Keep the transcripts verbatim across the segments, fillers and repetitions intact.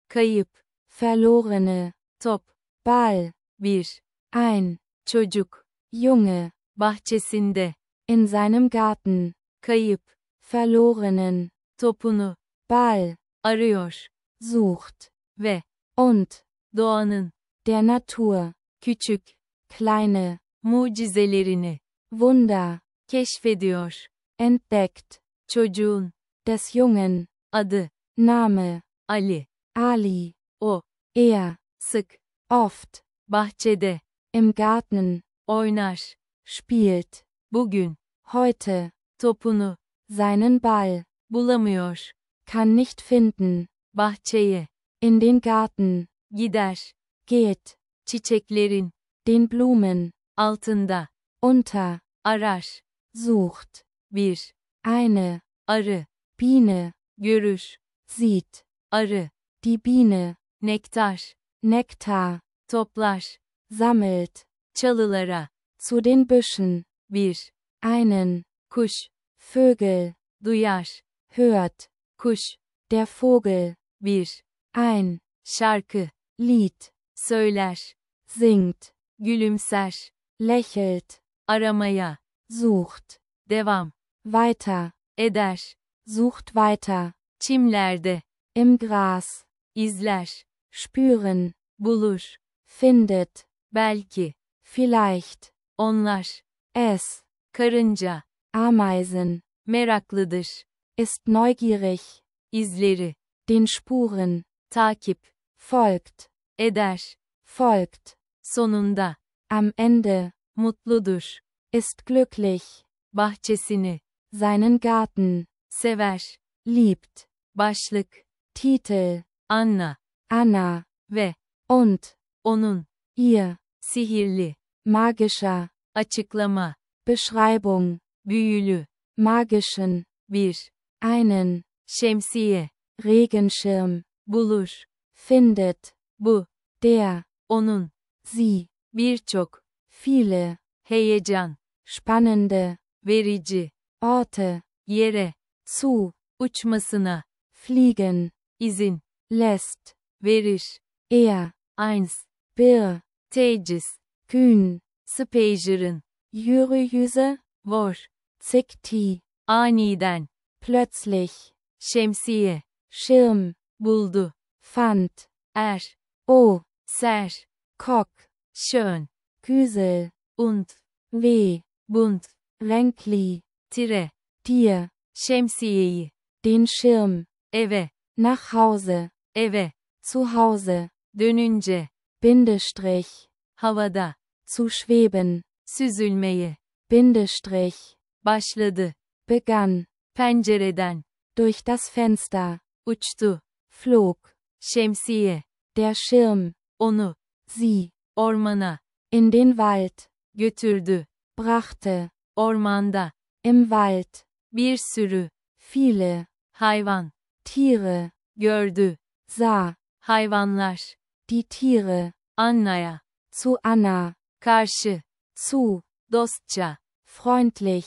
kayıp, verlorene, top, Ball, bir, ein, çocuk, Junge, bahçesinde, in seinem Garten, kayıp, verlorenen, topunu, Ball, arıyor, sucht, ve, und, doğanın, der Natur, küçük, kleine, mucizelerini, Wunder, keşfediyor, entdeckt, çocuğun, des Jungen, adı, Name, Ali, Ali, o, er, sık, oft, bahçede, im Garten, oynar, spielt, bugün, heute, topunu, seinen Ball, bulamıyor, kann nicht finden, bahçeye, in den Garten, gider, geht, çiçeklerin, den Blumen, altında, unter, arar, sucht, bir, eine, arı, Biene, görür, sieht, arı, die Biene, nektar, Nektar, toplar, sammelt, çalılara, zu den Büschen, bir, einen, kuş, Vögel, duyar, hört, kuş, der Vogel, bir, ein, şarkı, Lied, söyler, singt, gülümser, lächelt, aramaya, sucht, devam, weiter, eder, sucht weiter, çimlerde, im Gras, izler, spüren, bulur, findet, belki, vielleicht, onlar, es, karınca, Ameisen, meraklıdır, ist neugierig, izleri, den Spuren, takip, folgt, eder, folgt, sonunda, am Ende, mutludur, ist glücklich, bahçesini, seinen Garten, sever, liebt, başlık, Titel, Anna, Anna, ve, und, onun, ihr, sihirli, magischer, açıklama, Beschreibung, büyülü, magischen, bir, einen, şemsiye, Regenschirm, bulur, findet, bu, der, onun, sie, birçok, viele, heyecan, spannende, verici, Orte, yere, zu, uçmasına, fliegen, izin, lässt, verir, er, eins, bir, tecis, kühn, Spacer'ın, yürüyüze, vor, zickti, aniden, plötzlich, şemsiye, Schirm, buldu, fand, er, o, ser, Kock, schön, Güsel, und, weh, bunt, Renkli, tire, dir, şemsiyeyi, den Schirm, eve, nach Hause, eve, zu Hause, dönünce, Bindestrich, havada, zu schweben, süzülmeye, Bindestrich, başladı, begann, pencereden, durch das Fenster, uçtu, flog, şemsiye, der Schirm, onu, sie, ormana, in den Wald, götürdü, brachte, ormanda, im Wald, bir sürü, viele, hayvan, Tiere, gördü, sah, hayvanlar, die Tiere, Anna'ya, zu Anna, karşı, zu, dostça, freundlich,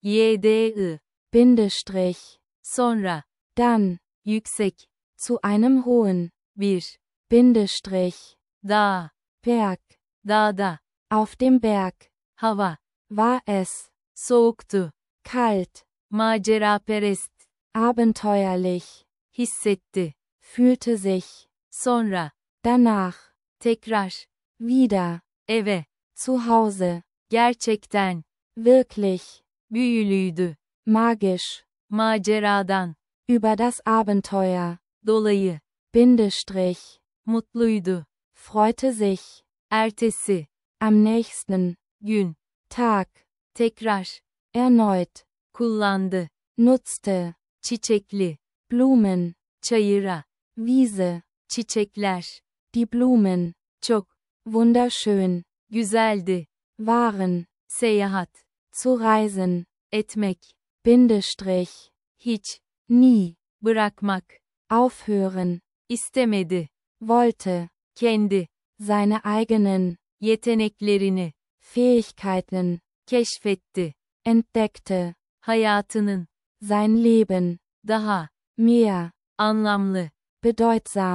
ydi, Bindestrich, sonra, dann, yüksek, zu einem hohen, bir, Bindestrich, dağ, Berg, dağda, auf dem Berg, hava, war es, soğuktu, kalt, maceraperest, abenteuerlich, hissetti, fühlte sich, sonra, danach, tekrar, wieder, eve, zu Hause, gerçekten, wirklich, büyülüydü, magisch, maceradan, über das Abenteuer, dolayı, Bindestrich, mutluydu, freute sich, ertesi, am nächsten, gün, Tag, tekrar, erneut, kullandı, nutzte, çiçekli, Blumen, çayıra, Wiese, çiçekler, die Blumen, çok, wunderschön, güzeldi, waren, seyahat, zu reisen, etmek, Bindestrich, hiç, nie, bırakmak, aufhören, istemedi, wollte, kendi, seine eigenen, yeteneklerini, Fähigkeiten, keşfetti, entdeckte, hayatının, sein Leben, daha, mehr, anlamlı, bedeutsam,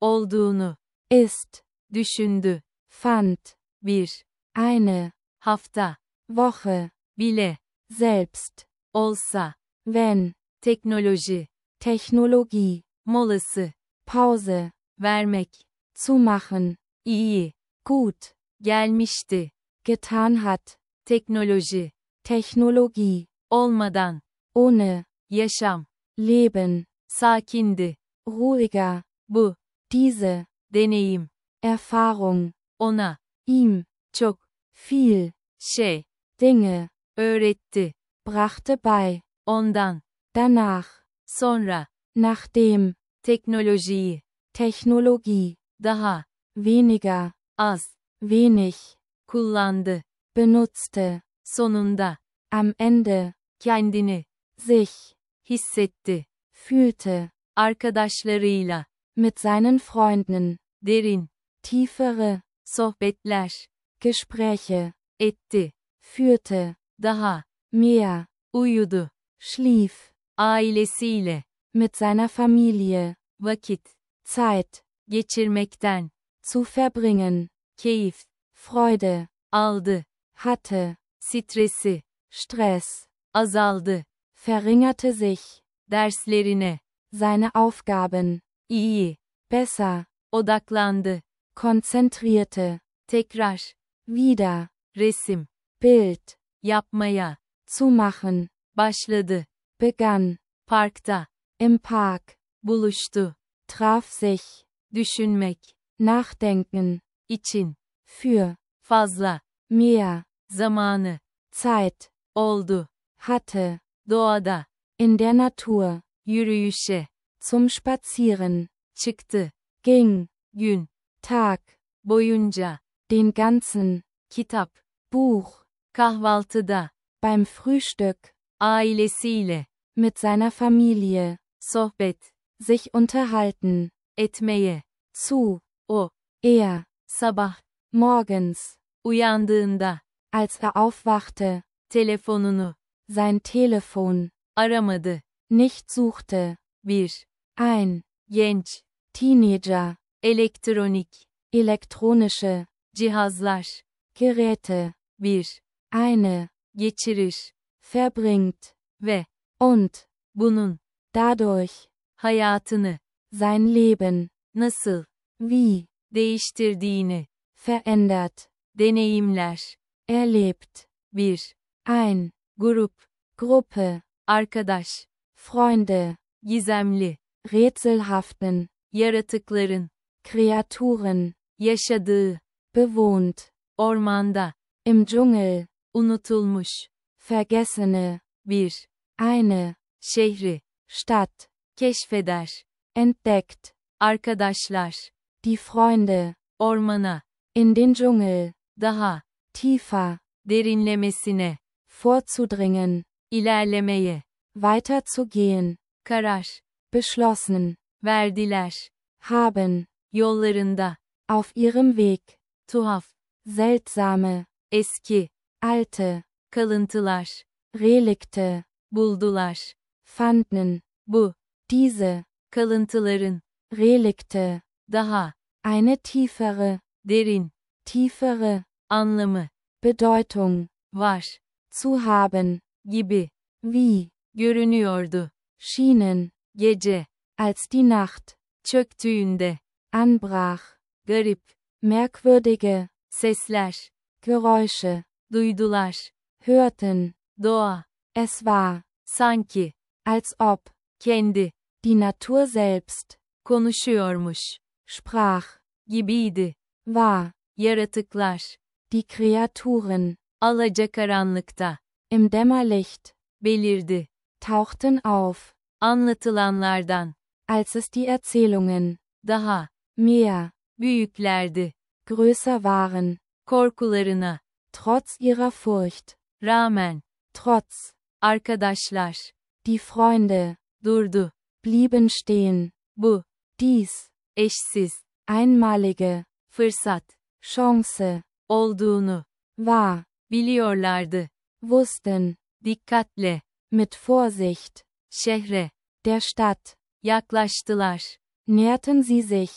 olduğunu, ist, düşündü, fand, bir, eine, hafta, Woche, bile, selbst, olsa, wenn, teknoloji, Technologie, molası, Pause, vermek, zumachen, iyi, gut, gelmişti, getan hat, teknoloji, Technologie, olmadan, ohne, yaşam, Leben, sakindi, ruhiger, bu, diese, deneyim, Erfahrung, ona, ihm, çok, viel, şey, Dinge, öğretti, brachte bei, ondan, danach, sonra, nachdem, teknolojiyi, Technologie, daha, weniger, az, wenig, kullandı, benutzte, sonunda, am Ende, kendini, sich, hissetti, fühlte, arkadaşlarıyla, mit seinen Freunden, derin, tiefere, sohbetler, Gespräche, etti, führte, daha, mehr, uyudu, schlief, ailesiyle, mit seiner Familie, vakit, Zeit, geçirmekten, zu verbringen, keyif, Freude, aldı, hatte, stresi, Stress, azaldı, verringerte sich, derslerine, seine Aufgaben, iyi, besser, odaklandı, konzentrierte, tekrar, wieder, resim, Bild, yapmaya, zu machen, başladı, begann, parkta, im Park, buluştu, traf sich, düşünmek, nachdenken, için, für, fazla, mehr, zamanı, Zeit, oldu, hatte, doğada, in der Natur, yürüyüşe, zum Spazieren, çıktı, ging, gün, Tag, boyunca, den ganzen, kitap, Buch, kahvaltıda, beim Frühstück, ailesiyle, mit seiner Familie, sohbet, sich unterhalten, etmeye, zu, o, er, sabah, morgens, uyandığında, als er aufwachte, telefonunu, sein Telefon, aramadı, nicht suchte, bir, ein, genç, Teenager, elektronik, elektronische, cihazlar, Geräte, bir, eine, geçirir, verbringt, ve, und, bunun, dadurch, hayatını, sein Leben, nasıl, wie, değiştirdiğini, verändert, deneyimler, erlebt, bir, ein, grup, Gruppe, arkadaş, Freunde, gizemli, rätselhaften, yaratıkların, Kreaturen, yaşadığı, bewohnt, ormanda, im Dschungel, unutulmuş, vergessene, bir, eine, şehri, Stadt, keşfeder, entdeckt, arkadaşlar, die Freunde, ormana, in den Dschungel, daha, tiefer, derinlemesine, vorzudringen, ilerlemeye, weiterzugehen, karar, beschlossen, verdiler, haben, yollarında, auf ihrem Weg, tuhaf, seltsame, eski, alte, kalıntılar, Relikte, buldular, fanden, bu, diese, kalıntıların, Relikte, daha, eine tiefere, derin, tiefere, anlamı, Bedeutung, var, zu haben, gibi, wie, görünüyordu, schienen, gece, als die Nacht, çöktüğünde, anbrach, garip, merkwürdige, sesler, Geräusche, duydular, hörten, doğa, es war, sanki, als ob, kendi, die Natur selbst, konuşuyormuş, sprach, gibiydi, war, yaratıklar, die Kreaturen, alacakaranlıkta, im Dämmerlicht, belirdi, tauchten auf, anlatılanlardan, als es die Erzählungen, daha, mehr, büyüklerdi, größer waren, korkularına, trotz ihrer Furcht, rağmen, trotz, arkadaşlar, die Freunde, durdu, blieben stehen, bu, dies, eşsiz, einmalige, fırsat, Chance, olduğunu, war, biliyorlardı, wussten, dikkatle, mit Vorsicht, şehre, der Stadt, yaklaştılar, näherten sie sich,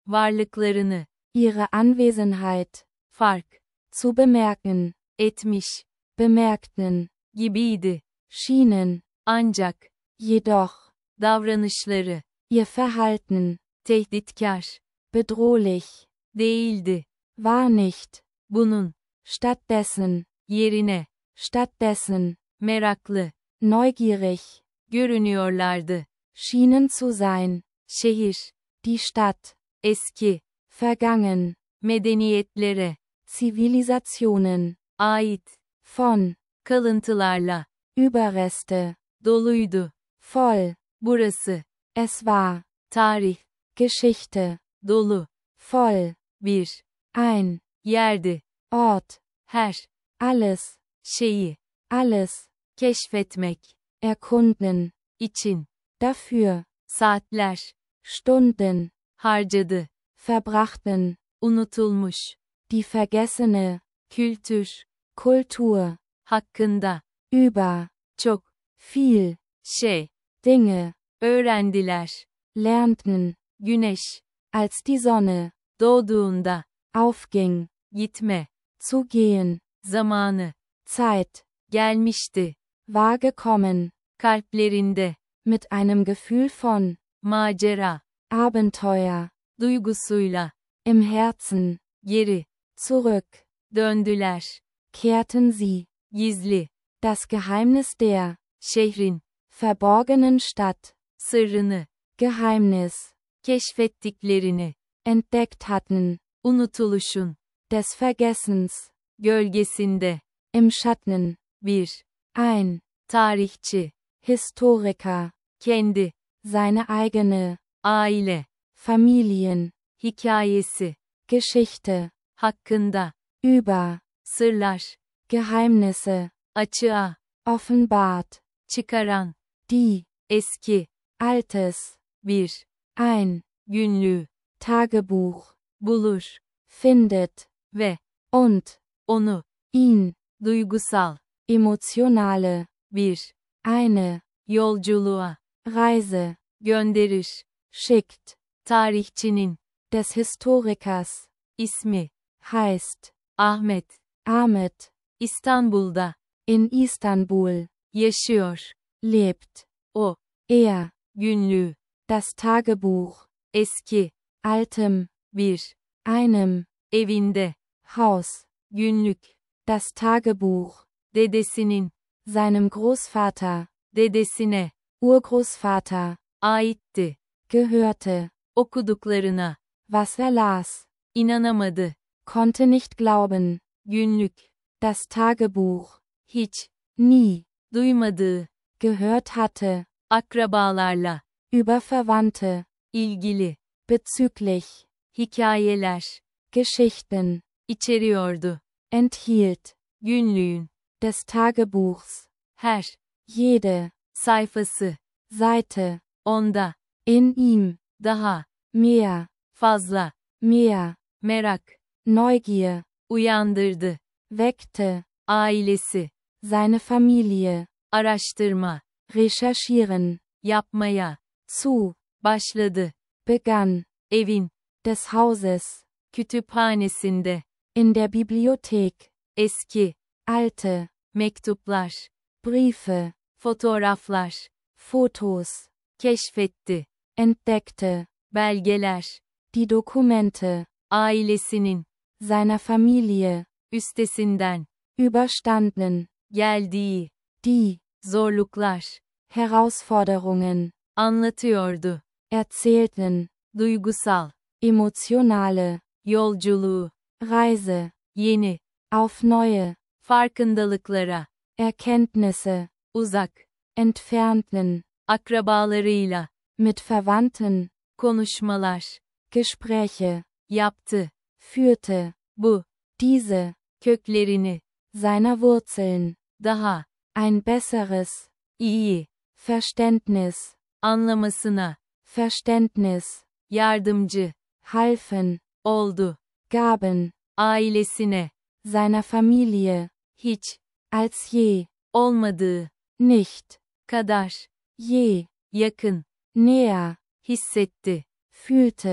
varlıklarını, ihre Anwesenheit, fark, zu bemerken, etmiş, bemerkten, gibiydi, schienen, ancak, jedoch, davranışları, ihr Verhalten, tehditkar, bedrohlich, değildi, war nicht, bunun, stattdessen, yerine, stattdessen, meraklı, neugierig, görünüyorlardı, schienen zu sein, şehir, die Stadt, eski, vergangen, medeniyetlere, Zivilisationen, ait, von, kalıntılarla, Überreste, doluydu, voll, burası, es war, tarih, Geschichte, dolu, voll, bir, ein, yerdi, Ort, her, alles, şeyi, alles, keşfetmek, erkunden, için, dafür, saatler, Stunden, harcadı, verbrachten, unutulmuş, die vergessene, kültür, Kultur, hakkında, über, çok, viel, şey, Dinge, öğrendiler, lernten, güneş, als die Sonne, doğduğunda, aufging, gitme, zu gehen, zamanı, Zeit, gelmişti, war gekommen, kalplerinde, mit einem Gefühl von, macera, Abenteuer, duygusuyla, im Herzen, geri, zurück, döndüler, kehrten sie, gizli, das Geheimnis der, şehrin, verborgenen Stadt, sırrını, Geheimnis, keşfettiklerini, entdeckt hatten, unutuluşun, des Vergessens, gölgesinde, im Schatten, bir, ein, tarihçi, Historiker, kendi, seine eigene, aile, Familien, hikayesi, Geschichte, hakkında, über, sırlar, Geheimnisse, açığa, offenbart, çıkaran, die, eski, altes, bir, ein, günlüğü, Tagebuch, bulur, findet, ve, und, onu, ihn, duygusal, emotionale, bir, eine, yolculuğa, Reise, gönderir, schickt, tarihçinin, des Historikers, ismi, heißt, Ahmet, Ahmet, İstanbul'da, in Istanbul, yaşıyor, lebt, o, er, günlüğü, das Tagebuch, eski, altem, bir, einem, evinde, Haus, günlük, das Tagebuch, dedesinin, seinem Großvater, dedesine, Urgroßvater, aitti, gehörte, okuduklarına, was er las, inanamadı, konnte nicht glauben, günlük, das Tagebuch, hiç, nie, duymadığı, gehört hatte, akrabalarla, über Verwandte, ilgili, bezüglich, hikayeler, Geschichten, içeriyordu, enthielt, günlüğün, des Tagebuchs, her, jede, sayfası, Seite, onda, in ihm, daha, mehr, fazla, mehr, merak, Neugier, uyandırdı, weckte, ailesi, seine Familie, araştırma, recherchieren, yapmaya, zu, başladı, begann, evin, des Hauses, kütüphanesinde, in der Bibliothek, eski, alte, mektuplar, Briefe, fotoğraflar, Fotos, keşfetti, entdeckte, belgeler, die Dokumente, ailesinin, seiner Familie, üstesinden, überstanden, geldiği, die, zorluklar, Herausforderungen, anlatıyordu, erzählten, duygusal, emotionale, yolculuğu, Reise, yeni, auf neue, farkındalıklara, Erkenntnisse, uzak, entfernten, akrabalarıyla, mit Verwandten, konuşmalar, Gespräche, yaptı, führte, bu, diese, köklerini, seiner Wurzeln, daha, ein besseres, iyi, Verständnis, anlamasına, Verständnis, yardımcı, halfen, oldu, gaben, ailesine, seiner Familie, hiç, als je, olmadığı, nicht, kadar, je, yakın, näher, hissetti, fühlte,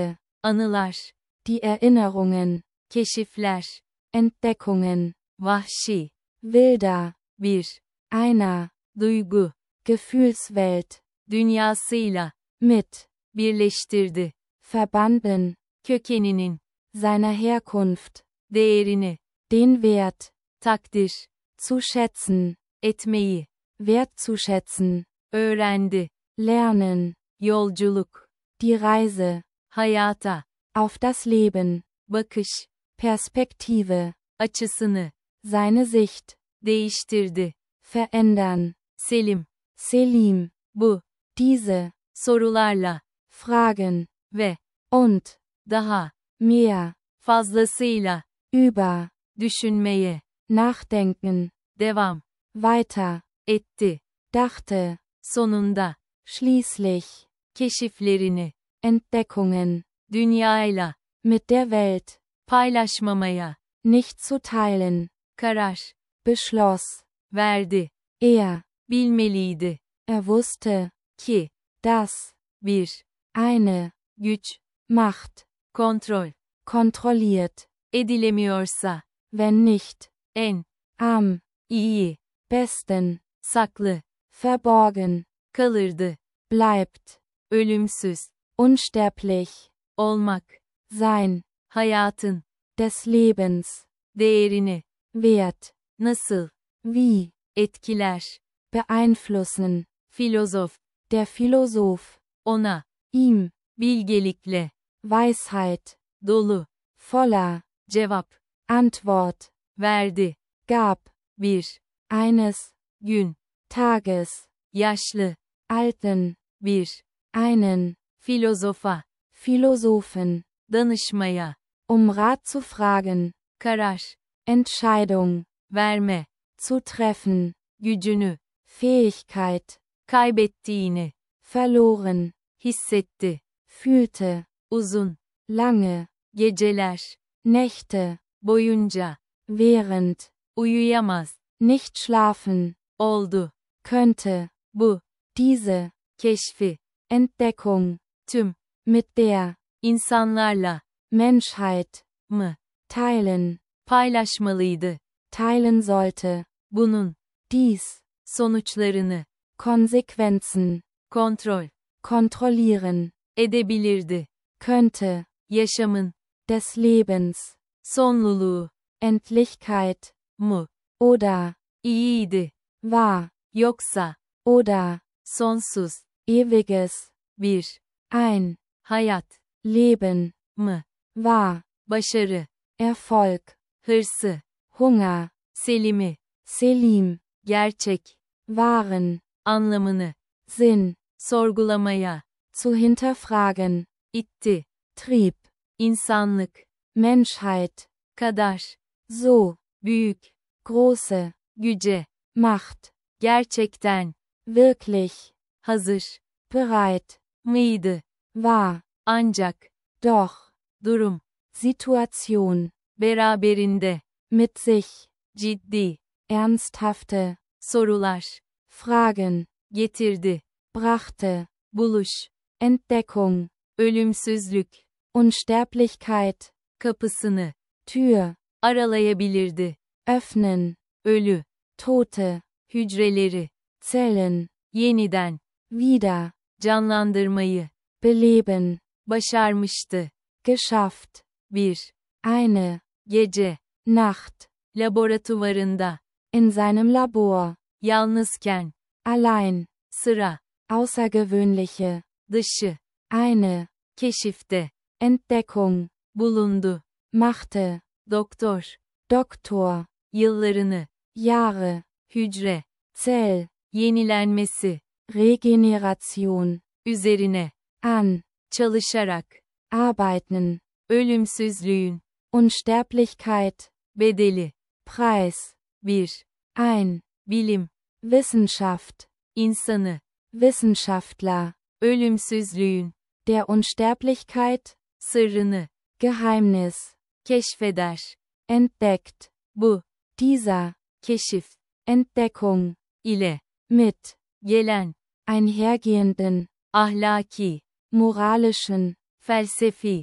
Anılar, die Erinnerungen, keşifler, Entdeckungen, vahşi, wilder, bir, einer, duygu, Gefühlswelt, dünyasıyla, mit, birleştirdi, verbunden, kökeninin, seiner Herkunft, değerini, den Wert, takdir, zu schätzen, etmeyi, wertzuschätzen, öğrendi, lernen, yolculuk, die Reise, hayata, auf das Leben, bakış, Perspektive, açısını, seine Sicht, değiştirdi, verändern, Selim, Selim, bu, diese, sorularla, Fragen, ve, und, daha, mehr, fazlasıyla, über, düşünmeye, nachdenken, devam, weiter, etti, dachte, sonunda, schließlich, keşiflerini, Entdeckungen, dünyayla, mit der Welt, paylaşmamaya, nicht zu teilen, karar, beschloss, verdi, er, bilmeliydi, er wusste, ki, dass, bir, eine, güç, Macht, kontrol, kontrolliert, edilemiyorsa, wenn nicht, en, am, iyi, besten, saklı, verborgen, kalırdı, bleibt, ölümsüz, unsterblich, olmak, sein, hayatın, des Lebens, değerini, Wert, nasıl, wie, etkiler, beeinflussen, filozof, der Philosoph, ona, ihm, bilgelikle, Weisheit, dolu, voller, cevap, Antwort, verdi, gab, bir, eines, gün, Tages, yaşlı, alten, bir, einen, filozofa, Philosophen, danışmaya, um Rat zu fragen, karar, Entscheidung, verme, zu treffen, gücünü, Fähigkeit, kaybettiğini, verloren, hissetti, fühlte, uzun, lange, geceler, Nächte, boyunca, während, uyuyamaz, nicht schlafen, oldu, könnte, bu, diese, keşfi, Entdeckung, tüm, mit der, insanlarla, Menschheit, mı, teilen, paylaşmalıydı, teilen sollte, bunun, dies, sonuçlarını, Konsequenzen, kontrol, kontrollieren, edebilirdi, könnte, yaşamın, des Lebens, sonluluğu, Endlichkeit, mu, oder, iyiydi, war, yoksa, oder, sonsuz, ewiges, bir, ein, hayat, Leben, mı, war, başarı, Erfolg, hırsı, Hunger, Selimi, Selim, gerçek, waren, anlamını, Sinn, sorgulamaya, zu hinterfragen, itti, Trieb, insanlık, Menschheit, kadar, so, büyük, große, güce, Macht, gerçekten, wirklich, hazır, bereit, mıydı, war, ancak, doch, durum, Situation, beraberinde, mit sich, ciddi, ernsthafte, sorular, Fragen, getirdi, brachte, buluş, Entdeckung, ölümsüzlük, Unsterblichkeit, kapısını, Tür, aralayabilirdi, öffnen, ölü, Tote, hücreleri, Zellen, yeniden, wieder, canlandırmayı, beleben, başarmıştı, geschafft, bir, eine, gece, Nacht, laboratuvarında, in seinem Labor, yalnızken, allein, sıra, außergewöhnliche, dışı, eine, keşifte, Entdeckung, bulundu, machte, doktor, Doktor, yıllarını, Jahre, hücre, Zell, yenilenmesi, Regeneration, üzerine, an, çalışarak, arbeiten, ölümsüzlüğün, Unsterblichkeit, bedeli, Preis, bir, ein, bilim, Wissenschaft, insanı, Wissenschaftler, ölümsüzlüğün, der Unsterblichkeit, sırrını, Geheimnis, keşfeder, entdeckt, bu, dieser, keşif, Entdeckung, ile, mit, gelen, einhergehenden, ahlaki, moralischen, felsefi,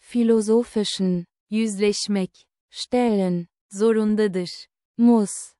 philosophischen, yüzleşmek, stellen, zorundadır, muss,